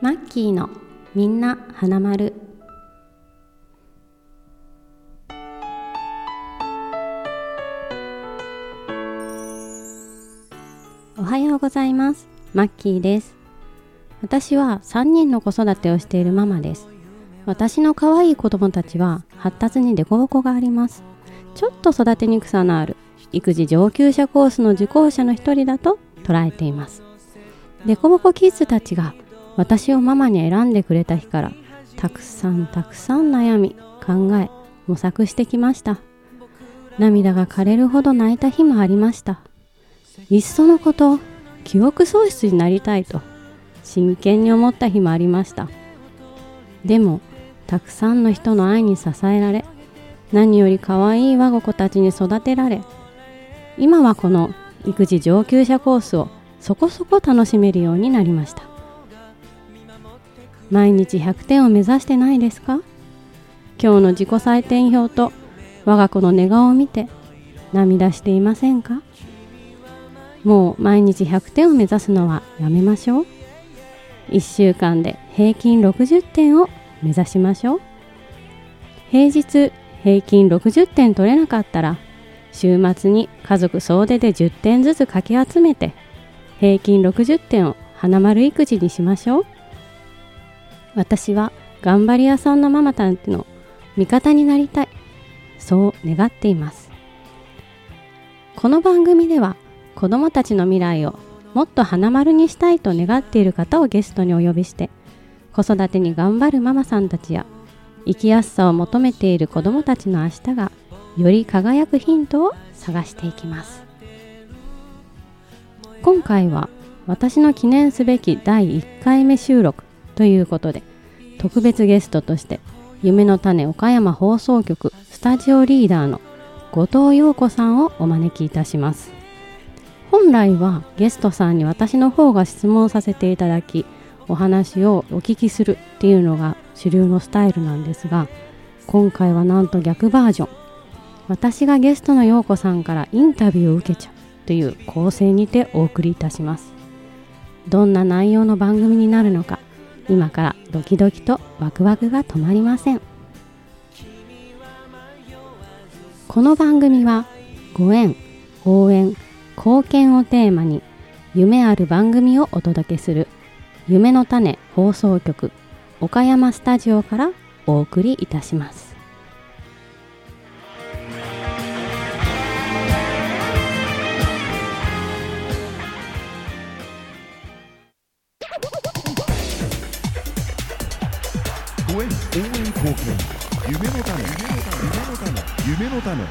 マッキーのみんな花丸。おはようございます。マッキーです。私は3人の子育てをしているママです。私の可愛い子供たちは発達にデコボコがあります。ちょっと育てにくさのある育児上級者コースの受講者の一人だと捉えています。デコボコキッズたちが私をママに選んでくれた日からたくさん悩み考え模索してきました。涙が枯れるほど泣いた日もありました。いっそのこと記憶喪失になりたいと真剣に思った日もありました。でもたくさんの人の愛に支えられ、何より可愛い我が子たちに育てられ、今はこの育児上級者コースをそこそこ楽しめるようになりました。毎日100点を目指してないですか？今日の自己採点表と我が子の寝顔を見て涙していませんか？もう毎日100点を目指すのはやめましょう。1週間で平均60点を目指しましょう。平日平均60点取れなかったら週末に家族総出で10点ずつかき集めて平均60点を花丸育児にしましょう。私は頑張り屋さんのママたちの味方になりたい、そう願っています。この番組では子どもたちの未来をもっと花丸にしたいと願っている方をゲストにお呼びして、子育てに頑張るママさんたちや生きやすさを求めている子どもたちの明日がより輝くヒントを探していきます。今回は私の記念すべき第1回目収録ということで、特別ゲストとして夢の種岡山放送局スタジオリーダーの後藤陽子さんをお招きいたします。本来はゲストさんに私の方が質問させていただき、お話をお聞きするっていうのが主流のスタイルなんですが、今回はなんと逆バージョン、私がゲストの陽子さんからインタビューを受けちゃうという構成にてお送りいたします。どんな内容の番組になるのか、今からドキドキとワクワクが止まりません。この番組はご縁、応援、貢献をテーマに夢ある番組をお届けする夢の種放送局岡山スタジオからお送りいたします。 応援貢献夢の種夢の種。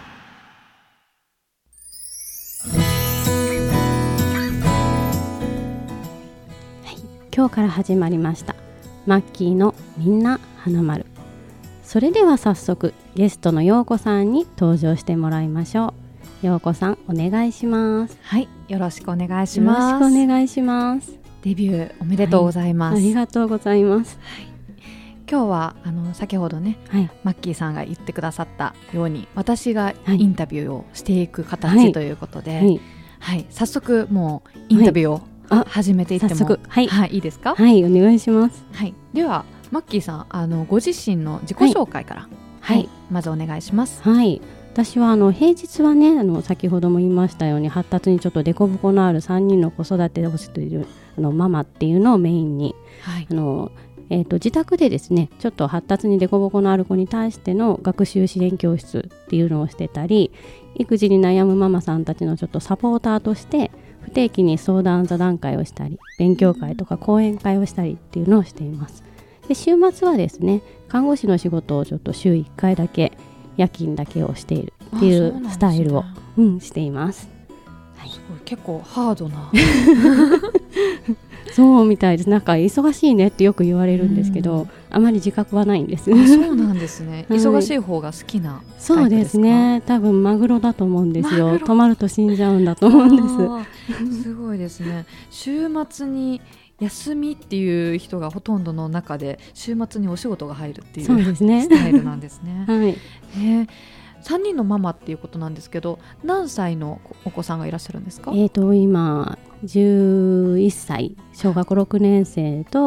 今日から始まりましたマッキーのみんな花丸。それでは早速ゲストの陽子さんに登場してもらいましょう。陽子さんお願いします。 はい、よろしくお願いします。 よろしくお願いします。 デビューおめでとうございます。 ありがとうございます。 今日は先ほどね、マッキーさんが言ってくださったように私がインタビューをしていく形ということで、早速もうインタビューを始めていってもいいですか？ はい、お願いします。 ではマッキーさんご自身の自己紹介から、まずお願いします。 私は平日はね先ほども言いましたように発達にちょっとデコボコのある3人の子育てをしているママっていうのをメインに、自宅でですねちょっと発達にデコボコのある子に対しての学習支援教室っていうのをしてたり、育児に悩むママさんたちのちょっとサポーターとして不定期に相談座談会をしたり勉強会とか講演会をしたりっていうのをしています。で週末はですね看護師の仕事をちょっと週1回だけ夜勤だけをしているっていうスタイルを、しています。 すごい結構ハードなそうみたいです。なんか忙しいねってよく言われるんですけど、あまり自覚はないんです。 そうなんですね。忙しい方が好きなタイプですか？ そうですね。多分マグロだと思うんですよ。止まると死んじゃうんだと思うんです。 すごいですね。週末に休みっていう人がほとんどの中で週末にお仕事が入るっていう、スタイルなんですね。3人のママっていうことなんですけど、何歳のお子さんがいらっしゃるんですか？ 今11歳小学6年生と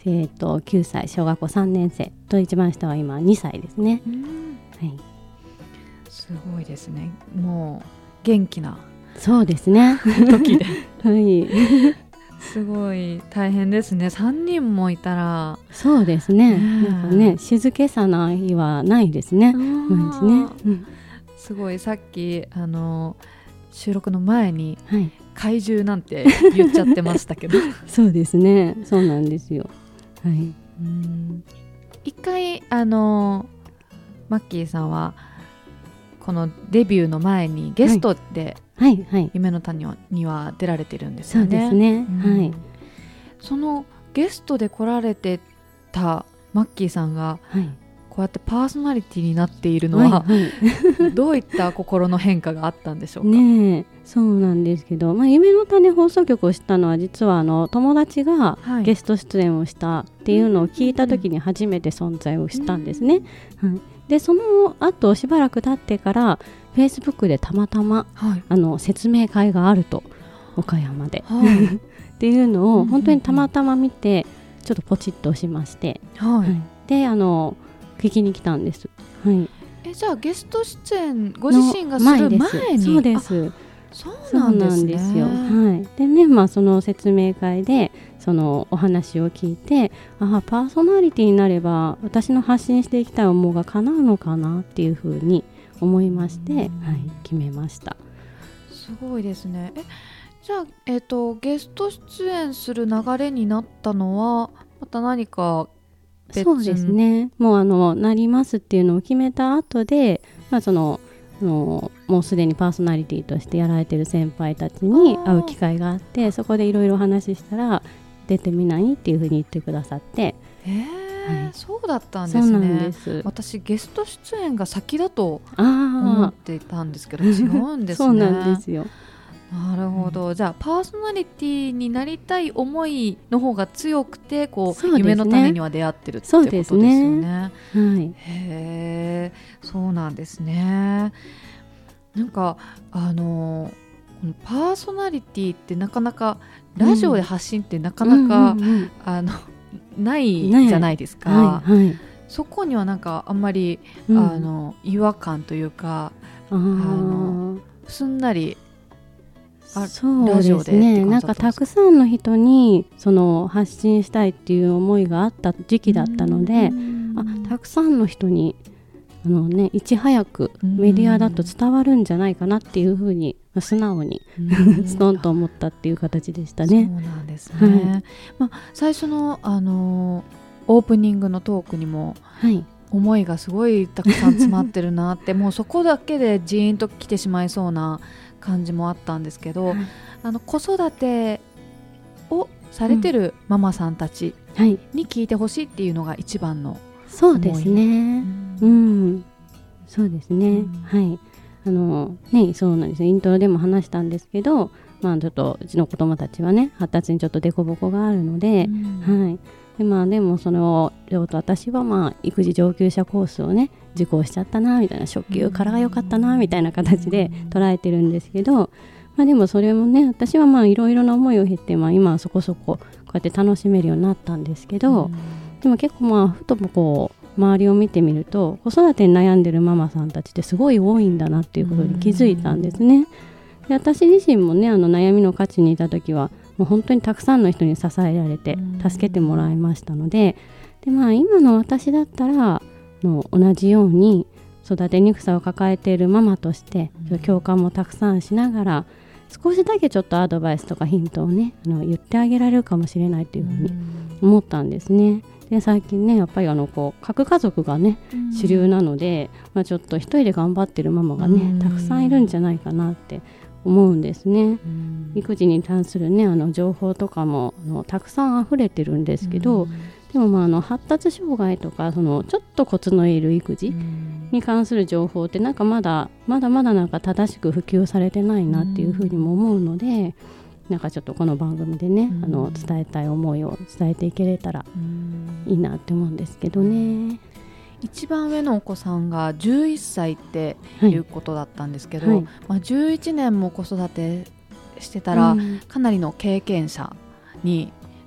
9歳小学校3年生と一番下は今2歳ですね、はい、 すごいですね。もう元気なそうですね時ではいすごい大変ですね。3人もいたら。 そうですね、なんかね静けさないはないですね毎日ね、 すごいさっき収録の前に、 はい、 怪獣なんて言っちゃってましたけどそうですね、そうなんですよ、はい、 一回マッキーさんはこのデビューの前にゲストで、 はいはい、 夢の谷には出られてるんですよね。 そうですね、はい、 そのゲストで来られてたマッキーさんが、はい、こうやってパーソナリティになっているのは、はいはい、どういった心の変化があったんでしょうか。 ね、そうなんですけど、夢の種放送局を知ったのは実は友達がゲスト出演をしたっていうのを聞いた時に初めて存在を知ったんですね、はい、でその後しばらく経ってからフェイスブックでたまたま、はい、説明会があると岡山で、はい、っていうのを本当にたまたま見てちょっとポチッと押しまして、はいはい、で聞きに来たんです、はい、 じゃあゲスト出演ご自身がする前に。 そうです、 そうなんですね。 よ、はい、でね、その説明会でそのお話を聞いて、パーソナリティになれば私の発信していきたい思いが叶うのかなっていうふうに思いまして、はい、決めました。 すごいですね。じゃあ、ゲスト出演する流れになったのはまた何か別？ そうですね、もうなりますっていうのを決めた後で、もうすでにパーソナリティとしてやられてる先輩たちに会う機会があって、そこでいろいろ話したら出てみないっていうふうに言ってくださって、 はい、そうだったんですね。そうなんです。私ゲスト出演が先だと思っていたんですけど違うんですね。 そうなんですよ。 なるほど、じゃあパーソナリティになりたい思いの方が強くて夢の種には出会ってるってことですよね。はい、へー、そうなんですね。なんかパーソナリティってなかなかラジオで発信ってなかなか、ないじゃないですか、はいはい、そこにはなんかあんまり、違和感というかすんなりそうですね、なんかたくさんの人に発信したいっていう思いがあった時期だったので、たくさんの人にいち早くメディアだと伝わるんじゃないかなっていうふうに素直にストンと思ったっていう形でしたね。 そうなんですね、はい、最初の、オープニングのトークにも、はい、思いがすごいたくさん詰まってるなってもうそこだけでジーンと来てしまいそうな感じもあったんですけど、はい、子育てをされてるママさんたちに聞いてほしいっていうのが一番の思い。 そうですね、そうですね、はい、そうなんです。イントロでも話したんですけど、ちょっとうちの子供たちはね発達にちょっと凸凹があるので、はい、でも私は育児上級者コースをね受講しちゃったなみたいな、初級からが良かったなみたいな形で捉えてるんですけど、でもそれもね私はいろいろな思いを経て、今はそこそここうやって楽しめるようになったんですけど、でも結構ふと周りを見てみると子育てに悩んでるママさんたちってすごい多いんだなっていうことに気づいたんですね。で私自身もね悩みの渦中にいた時はもう本当にたくさんの人に支えられて助けてもらいましたので、今の私だったら同じように育てにくさを抱えているママとして共感もたくさんしながら少しだけちょっとアドバイスとかヒントをね言ってあげられるかもしれないというふうに思ったんですね。で最近ねやっぱり核家族がね主流なので、ちょっと一人で頑張ってるママがねたくさんいるんじゃないかなって思うんですね。育児に関するね情報とかもたくさん溢れてるんですけど、でも発達障害とかちょっとコツのいる育児に関する情報ってなんかまだなんか正しく普及されてないなっていうふうにも思うので、なんかちょっとこの番組でね伝えたい思いを伝えていけれたらいいなって思うんですけどね。 一番上のお子さんが11歳っていうことだったんですけど、11年も子育てしてたらかなりの経験者に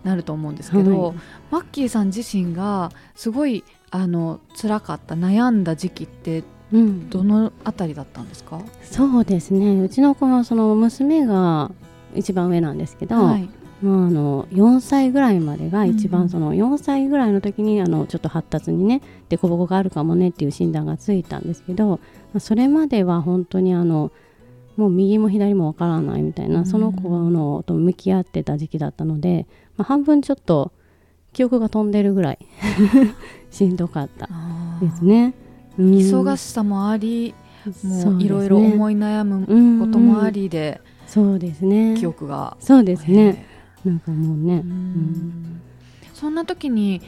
なると思うんですけど、マッキーさん自身がすごい辛かった悩んだ時期ってどのあたりだったんですか？ そうですね、うちの子のその娘が一番上なんですけど、4歳ぐらいまでが一番、その4歳ぐらいの時にちょっと発達にね凸凹があるかもねっていう診断がついたんですけど、それまでは本当にもう右も左もわからないみたいな、その子のと向き合ってた時期だったので、半分ちょっと記憶が飛んでるぐらいしんどかったですね。 忙しさもあり、もういろいろ思い悩むこともありで、 そうですね、 記憶が、 そうですね、なんかもうね、 そんな時に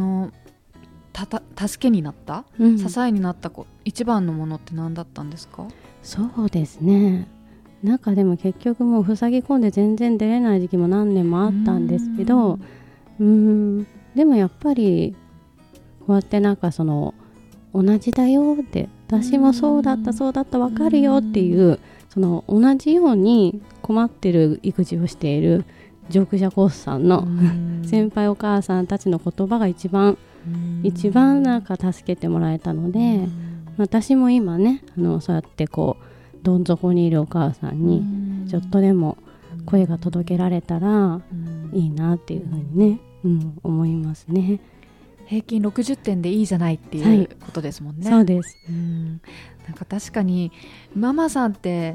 助けになった、支えになった一番のものって何だったんですか？ そうですね、なんかでも結局もう塞ぎ込んで全然出れない時期も何年もあったんですけど、でもやっぱりこうやってなんかその同じだよって、私もそうだったそうだった分かるよっていう、その同じように困ってる育児をしているジョークジャコースさんの先輩お母さんたちの言葉が一番なんか助けてもらえたので、私も今ねそうやってこうどん底にいるお母さんにちょっとでも声が届けられたらいいなっていうふうにね、思いますね。 平均60点でいいじゃないっていうことですもんね。 そうです。 なんか確かにママさんって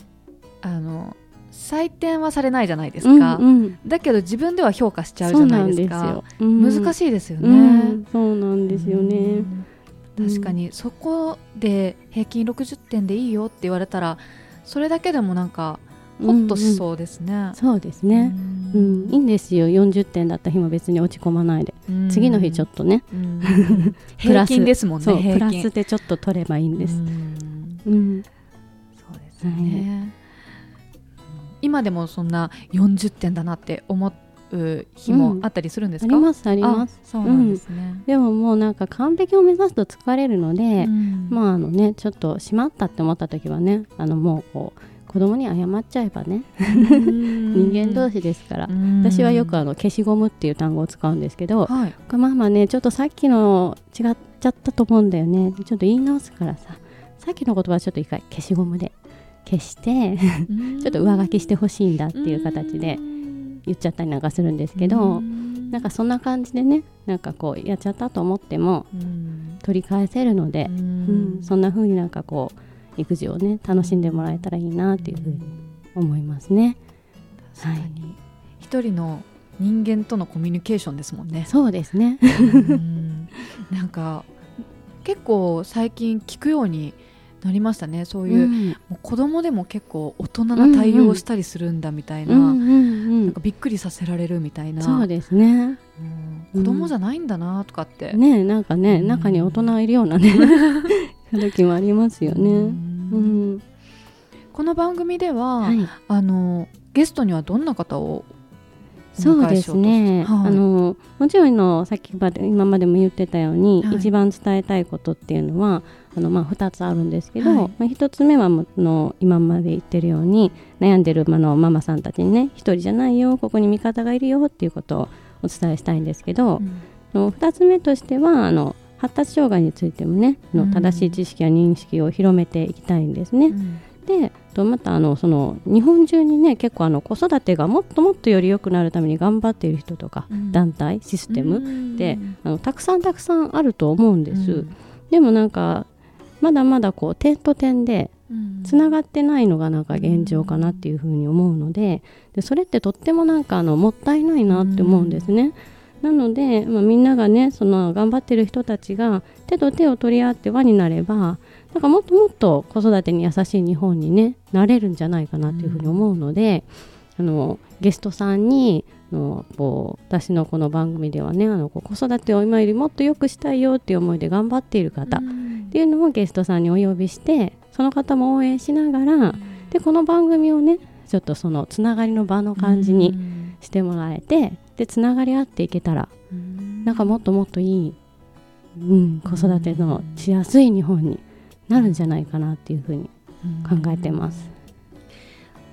採点はされないじゃないですか、だけど自分では評価しちゃうじゃないですか。難しいですよね。 そうなんですよね。 確かにそこで平均60点でいいよって言われたら、それだけでもなんかホッとしそうですね。 そうですね、いいんですよ。40点だった日も別に落ち込まないで、次の日ちょっとね平均ですもんね。 そう、プラスでちょっと取ればいいんです。 そうですね、今でもそんな40点だなって思う日もあったりするんですか？ ありますあります。 そうなんですね。 でももうなんか完璧を目指すと疲れるので、ちょっとしまったって思った時はね、もうこう子供に謝っちゃえばね人間同士ですから。私はよく消しゴムっていう単語を使うんですけど、ママねちょっとさっきの違っちゃったと思うんだよね、ちょっと言い直すからさ、さっきの言葉ちょっと一回消しゴムで消してちょっと上書きしてほしいんだっていう形で言っちゃったりなんかするんですけど、なんかそんな感じでね、なんかこうやっちゃったと思っても取り返せるので、そんな風になんかこう育児をね楽しんでもらえたらいいなっていう風に思いますね。 確かに一人の人間とのコミュニケーションですもんね。 そうですねなんか結構最近聞くようになりましたね。そういう、もう子供でも結構大人な対応をしたりするんだみたいな、なんかびっくりさせられるみたいな。 そうですね、 子供じゃないんだなとかってね、なんかね、中に大人いるようなね時もありますよね。 この番組では、ゲストにはどんな方をそうですね、もちろんさっき今までも言ってたように、一番伝えたいことっていうのは2つあるんですけど、1つ目は今まで言ってるように悩んでるママさんたちにね、一人じゃないよ、ここに味方がいるよっていうことをお伝えしたいんですけど、2つ目としては発達障害についてもね正しい知識や認識を広めていきたいんですね。でまたその日本中にね結構子育てがもっともっとより良くなるために頑張っている人とか、団体システムってたくさんあると思うんです。でもなんかまだまだこう点と点でつながってないのがなんか現状かなっていうふうに思うので、それってとってもなんかもったいないなって思うんですね。なので、みんながねその頑張ってる人たちが手と手を取り合って輪になれば、なんかもっともっと子育てに優しい日本にねなれるんじゃないかなっていうふうに思うので、ゲストさんに私のこの番組ではね子育てを今よりもっと良くしたいよっていう思いで頑張っている方っていうのをゲストさんにお呼びして、その方も応援しながら、でこの番組をねちょっとそのつながりの場の感じにしてもらえて、でつながり合っていけたら、なんかもっともっといい、子育てのしやすい日本になるんじゃないかなっていうふうに考えてます。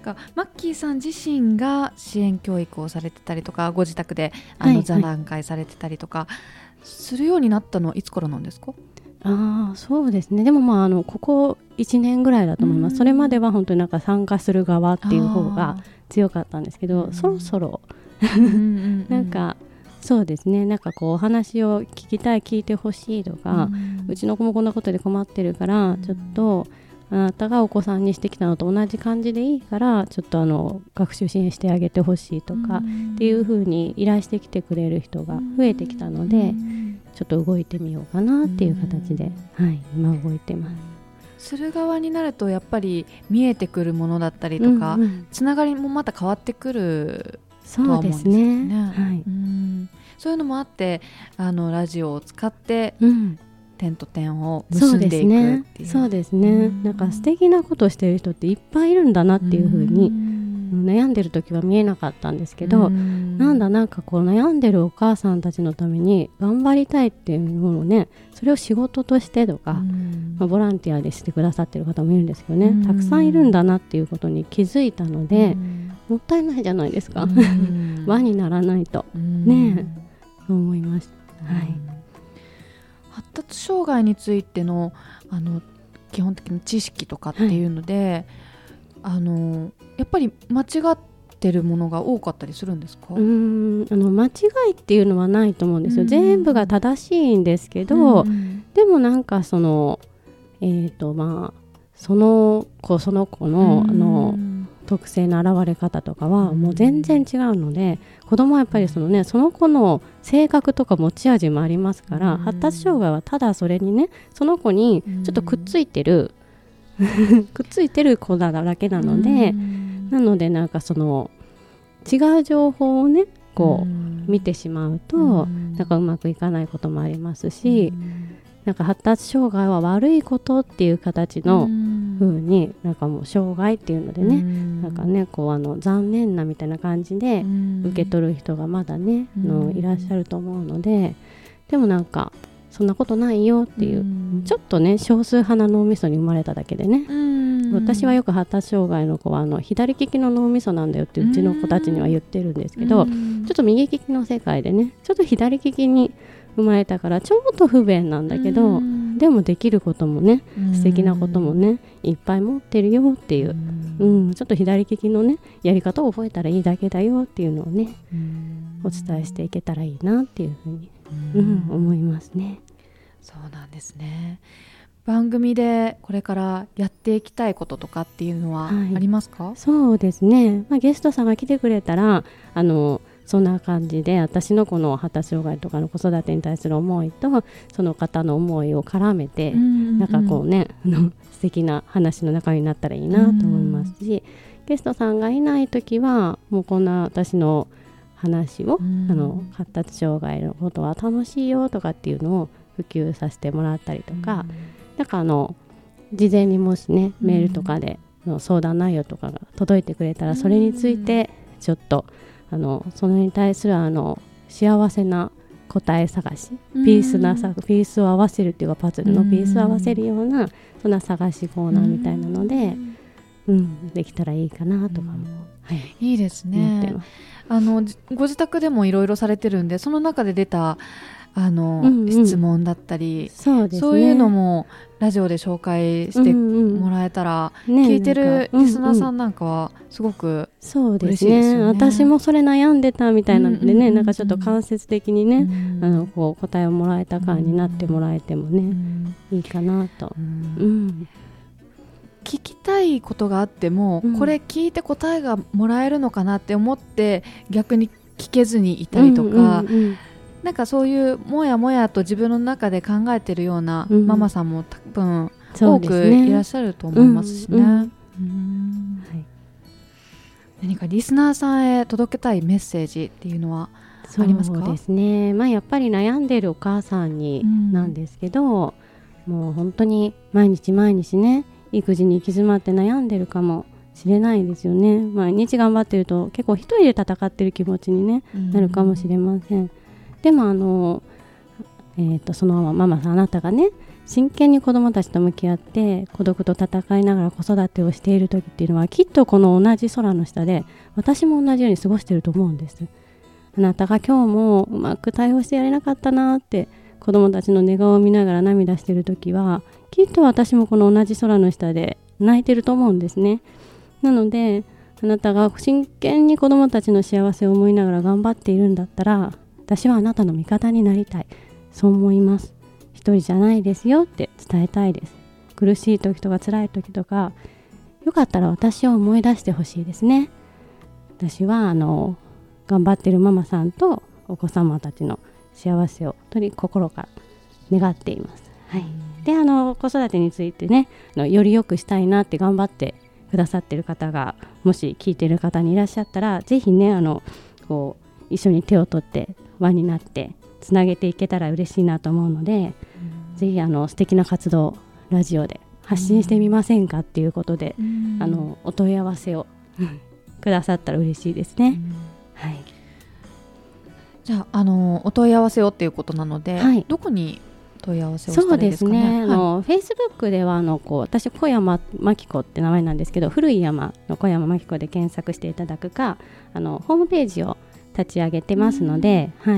マッキーさん自身が支援教育をされてたりとか、ご自宅で座談会されてたりとかするようになったのはいつからなんですか？ そうですね。でもここ1年ぐらいだと思います。それまでは本当に参加する側っていう方が強かったんですけど、そろそろそうですね、お話を聞いてほしいとか、うちの子もこんなことで困ってるから、ちょっとあなたがお子さんにしてきたのと同じ感じでいいから、ちょっと学習支援してあげてほしいとかっていう風に依頼してきてくれる人が増えてきたので、ちょっと動いてみようかなっていう形で、今動いてます。 する側になるとやっぱり見えてくるものだったりとか、つながりもまた変わってくるとは思うんですね。そういうのもあってラジオを使って点と点を結んでいくっていう。 そうですね。素敵なことをしている人っていっぱいいるんだなっていう風に、悩んでる時は見えなかったんですけど、悩んでるお母さんたちのために頑張りたいっていうのをね、それを仕事としてとか、ボランティアでしてくださってる方もいるんですけどね、たくさんいるんだなっていうことに気づいたので、もったいないじゃないですか。輪にならないとね、そう思いました。 発達障害についての基本的な知識とかっていうので、やっぱり間違ってるものが多かったりするんですか？ 間違いっていうのはないと思うんですよ。全部が正しいんですけど、でもその子の特性の現れ方とかはもう全然違うので、子供はやっぱりその子の性格とか持ち味もありますから、発達障害はただそれにね、その子にちょっとくっついてる子だけなので、違う情報をね見てしまうとうまくいかないこともありますし、発達障害は悪いことっていう形の風にもう障害っていうのでね、残念なみたいな感じで受け取る人がまだねいらっしゃると思うので、でもそんなことないよっていう、ちょっとね少数派な脳みそに生まれただけでね、私はよく発達障害の子は左利きの脳みそなんだよってうちの子たちには言ってるんですけど、ちょっと右利きの世界でね、ちょっと左利きに生まれたからちょっと不便なんだけど、でもできることもね、素敵なこともねいっぱい持ってるよっていう、ちょっと左利きのねやり方を覚えたらいいだけだよっていうのをね、お伝えしていけたらいいなっていうふうに、思いますね。 そうなんですね。番組でこれからやっていきたいこととかっていうのはありますか？ そうですね、ゲストさんが来てくれたらそんな感じで私のこの発達障害とかの子育てに対する思いとその方の思いを絡めて、素敵な話の中になったらいいなと思いますし、ゲストさんがいないときはもうこんな私の話を、発達障害のことは楽しいよとかっていうのを普及させてもらったりとか、事前にもしねメールとかでの相談内容とかが届いてくれたら、それについてちょっとそれに対する幸せな答え探し、ピースを合わせるっていうか、パズルのピースを合わせるようなそんな探しコーナーみたいなので、できたらいいかなとかも、 いいですね。ご自宅でもいろいろされてるんで、その中で出た質問だったり、そういうのもラジオで紹介してもらえたら、聞いてるリスナーさんなんかはすごく嬉しいですよね。 私もそれ悩んでたみたいなのでね、ちょっと間接的にね、答えをもらえた感になってもらえてもね、いいかなと。 聞きたいことがあっても、これ聞いて答えがもらえるのかなって思って逆に聞けずにいたりとか、そういうもやもやと自分の中で考えてるようなママさんも多分多くいらっしゃると思いますしね。何かリスナーさんへ届けたいメッセージっていうのはありますか？ そうですね、やっぱり悩んでるお母さんになんですけど、もう本当に毎日毎日ね育児に行き詰まって悩んでるかもしれないですよね。毎日頑張ってると結構一人で戦ってる気持ちに、なるかもしれません。でもそのママさん、あなたがね真剣に子どもたちと向き合って孤独と戦いながら子育てをしている時っていうのは、きっとこの同じ空の下で私も同じように過ごしていると思うんです。あなたが今日もうまく対応してやれなかったなって子どもたちの寝顔を見ながら涙している時は、きっと私もこの同じ空の下で泣いてると思うんですね。なのであなたが真剣に子どもたちの幸せを思いながら頑張っているんだったら、私はあなたの味方になりたい、そう思います。一人じゃないですよって伝えたいです。苦しい時とか辛い時とか、よかったら私を思い出してほしいですね。私は頑張ってるママさんとお子様たちの幸せを本当に心から願っています。はい、で子育てについてね、より良くしたいなって頑張ってくださってる方がもし聞いてる方にいらっしゃったら、ぜひねこう一緒に手を取って輪になってつなげていけたら嬉しいなと思うので、ぜひ素敵な活動ラジオで発信してみませんかっていうことで、お問い合わせをくださったら嬉しいですね。はい、 じゃあお問い合わせをっていうことなので、はい、どこに問い合わせをしたらいいですかね。 そうですね、Facebook では私小山真紀子って名前なんですけど、古い山の小山真紀子で検索していただくか、ホームページを立ち上げてますので、はい、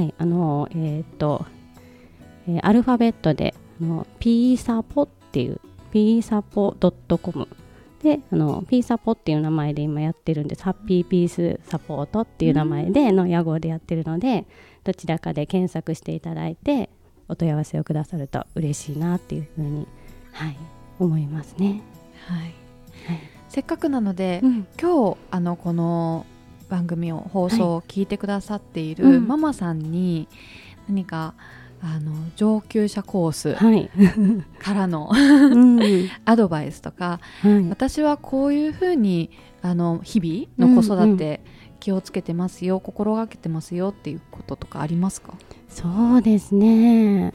アルファベットでpsapo っていう psapo.com でpsapo っていう名前で今やってるんです。ハッピーピースサポートっていう名前での屋号でやってるので、どちらかで検索していただいてお問い合わせをくださると嬉しいなっていうふうに、はい、思いますね。 はいはい、せっかくなので、今日この番組を放送を聞いてくださっているママさんに何か上級者コースからの、アドバイスとか、私はこういうふうに日々の子育て気をつけてますよ、心がけてますよっていうこととかありますか？ そうですね、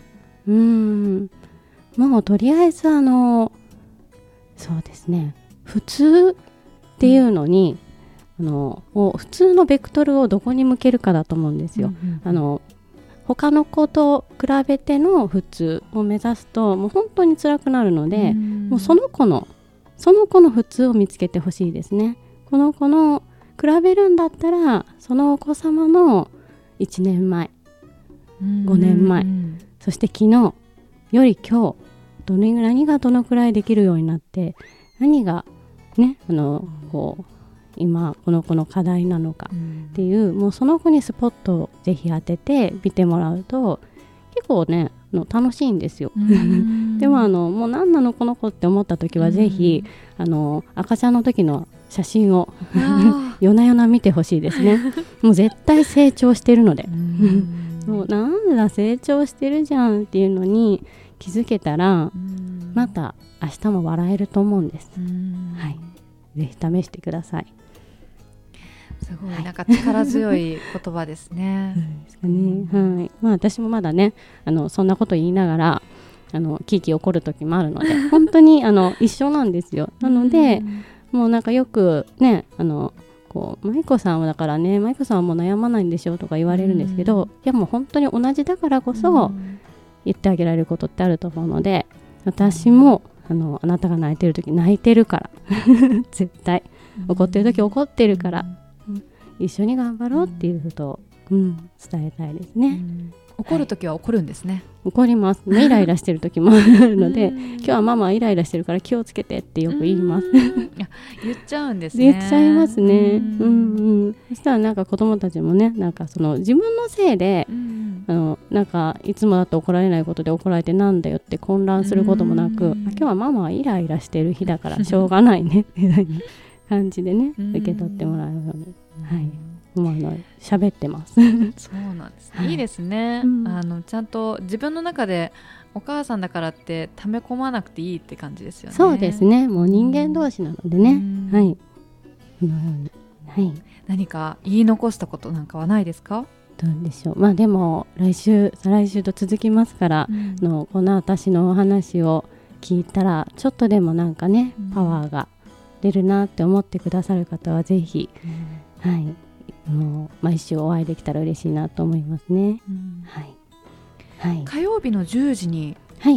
もうとりあえずそうですね、普通っていうのに、もう普通のベクトルをどこに向けるかだと思うんですよ。他の子と比べての普通を目指すともう本当に辛くなるので、もうその子の普通を見つけてほしいですね。この子の比べるんだったら、そのお子様の1年前、5年前、そして昨日より今日何がどのくらいできるようになって、何がねこう今この子の課題なのかっていう、もうその子にスポットをぜひ当てて見てもらうと結構ね楽しいんですよ。でももう何なのこの子って思った時は、ぜひ赤ちゃんの時の写真を夜な夜な見てほしいですね。もう絶対成長してるのでもうなんだ成長してるじゃんっていうのに気づけたら、また明日も笑えると思うんです。はい、ぜひ試してください。 すごいなんか力強い言葉ですね。 はい、私もまだねそんなこと言いながらキーキー怒る時もあるので本当に一緒なんですよ。なのでもうなんかよくねこう舞子さんはだからね、舞子さんはもう悩まないんでしょとか言われるんですけど、いやもう本当に同じだからこそ言ってあげられることってあると思うので、私もあなたが泣いてる時泣いてるから絶対怒ってる時怒ってるから、一緒に頑張ろうっていうことを、伝えたいですね。 怒る時は怒るんですね。 怒ります。イライラしてる時もあるので今日はママイライラしてるから気をつけてってよく言います。 言っちゃうんですね。 言っちゃいますね。そしたらなんか子供たちもね、なんか自分のせいでなんかいつもだと怒られないことで怒られてなんだよって混乱することもなく、今日はママはイライラしてる日だからしょうがないねみたいな感じでね受け取ってもらえるので、はい、喋ってますそうなんですね、いいですね、ちゃんと自分の中でお母さんだからって溜め込まなくていいって感じですよね。 そうですね、もう人間同士なのでね、はい、はい、 何か言い残したことなんかはないですか？ どうでしょう。でも来週再来週と続きますから、この私のお話を聞いたらちょっとでもなんかね、パワーが出るなって思ってくださる方はぜひ、はい、毎週お会いできたら嬉しいなと思いますね。はいはい、 火曜日の10時に、 はい、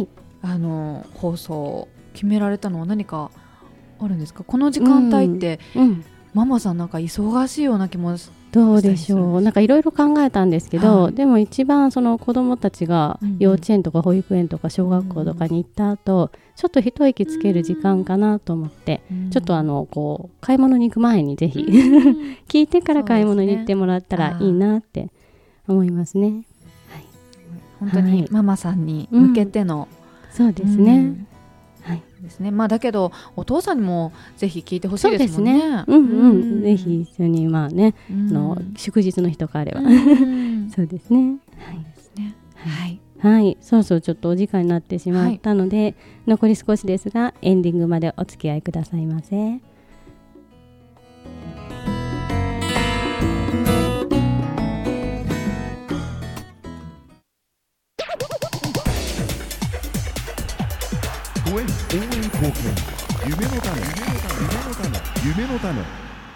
放送を決められたのは何かあるんですか？この時間帯って、ママさんなんか忙しいような気もどうでしょう。なんかいろいろ考えたんですけど、でも一番その子どもたちが幼稚園とか保育園とか小学校とかに行った後、ちょっと一息つける時間かなと思って、ちょっとこう買い物に行く前にぜひ聞いてから買い物に行ってもらったらいいなって思いますね。はい、 本当にママさんに向けての、 そうですね。 ですね。だけどお父さんにもぜひ聞いてほしいですもんね。 ぜひ一緒に祝日の日とかあればそうですね。はい、そろそろちょっとお時間になってしまったので、残り少しですがエンディングまでお付き合いくださいませ。 応援貢献、夢のため、夢のため。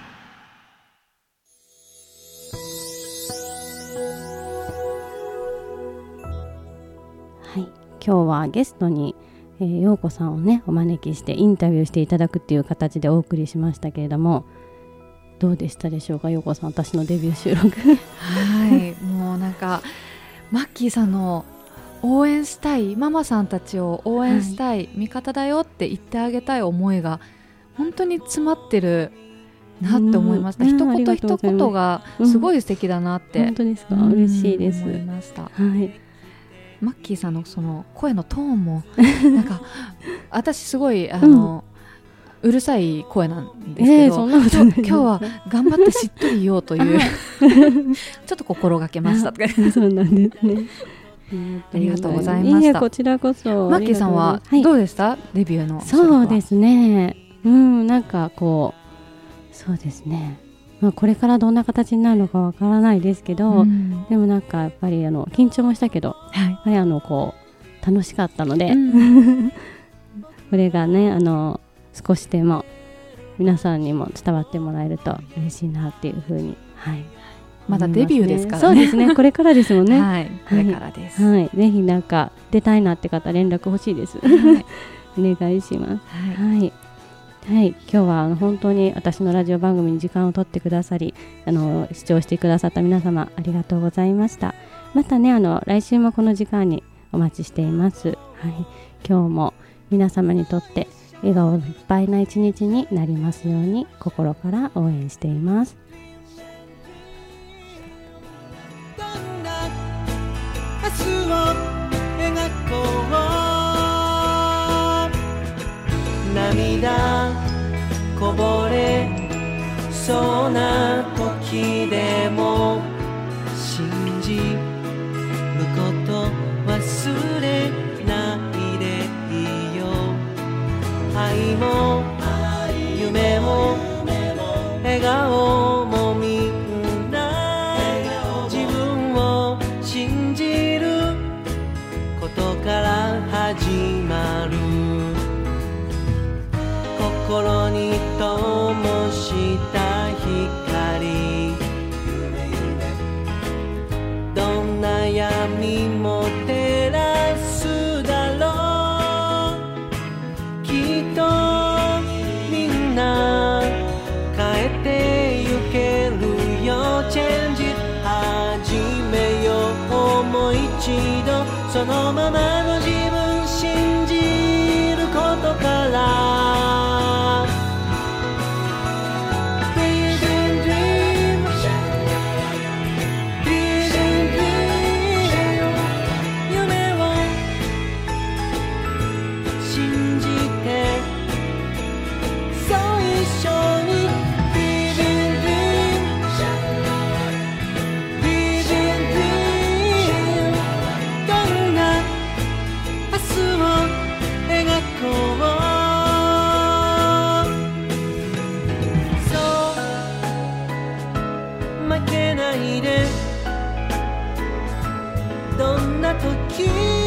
はい、今日はゲストに、陽子さんをねお招きしてインタビューしていただくっていう形でお送りしましたけれども、どうでしたでしょうか、陽子さん、私のデビュー収録もうなんかマッキーさんの応援したい、ママさんたちを応援したい、味方だよって言ってあげたい思いが本当に詰まってるなって思いました。一言一言がすごい素敵だなって、 本当ですか、嬉しいです。 思いました。マッキーさんのその声のトーンもなんか私すごいうるさい声なんですけど、今日は頑張ってしっとり言おうというちょっと心がけましたそうなんですね。 ありがとうございました。 こちらこそ。 マッキーさんはどうでした、デビューの？ そうですね、なんかこう、そうですね、これからどんな形になるのかわからないですけど、でもなんかやっぱり緊張もしたけど、やっぱりこう楽しかったので、これがね少しでも皆さんにも伝わってもらえると嬉しいなっていうふうに、 まだデビューですからね。 そうですね、これからですもんね。 これからです。 ぜひなんか出たいなって方連絡欲しいです。お願いします。今日は本当に私のラジオ番組に時間を取ってくださり、視聴してくださった皆様ありがとうございました。またね来週もこの時間にお待ちしています。今日も皆様にとって笑顔いっぱいな一日になりますように心から応援しています。 涙こぼれそうな時でも信じること忘れないでいいよ。愛も夢も笑顔もみんな自分を信じることから始まる。心に灯した光、どんな闇も照らすだろう。きっとみんな変えてゆけるよ。チェンジ始めよう。もう一度そのままの自分信じることからどんな時